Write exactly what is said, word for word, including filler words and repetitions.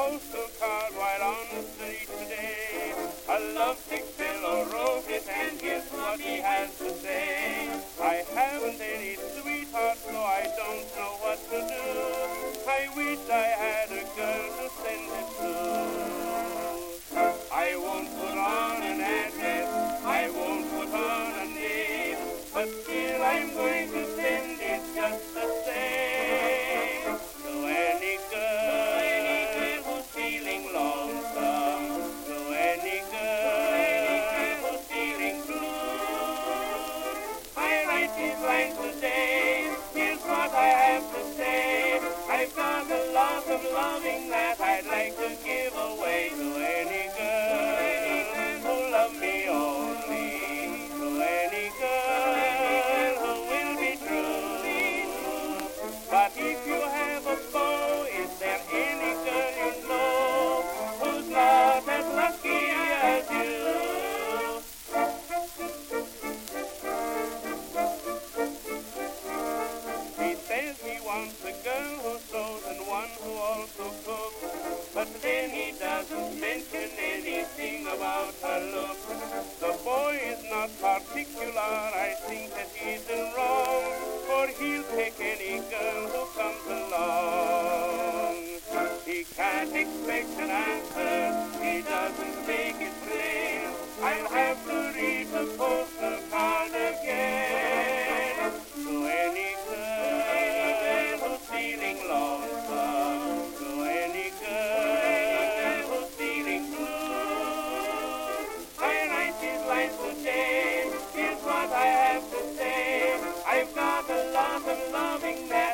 postal card while on the street today. A lovesick fellow wrote it, and here's what he has to say. I haven't any sweetheart, so I don't know what to do. I wish I had a girl to send it to. I won't put on an address, I won't put on a name, but still I'm going to send it just the same. To any girl who's feeling lonesome, to any girl who's feeling blue, I write these lines today. Here's what I have to say. I've got a lot of loving that I'd like to give away to any girl who loves me only, to any girl who will be true. But if you have a beau, is there any girl you know who's not as lucky as you? He says he wants a girl who sews and one who also cooks, but then he doesn't mention anything about her look. The boy is not particular, I think that he's in wrong, for he'll take any girl who comes along. He can't expect an answer, he doesn't make it plain. I'll have to read the postal card again. To any girl who's feeling lonesome, to any girl who's feeling blue, I write these lines today. Here's what I have to say. I've got a lot of loving that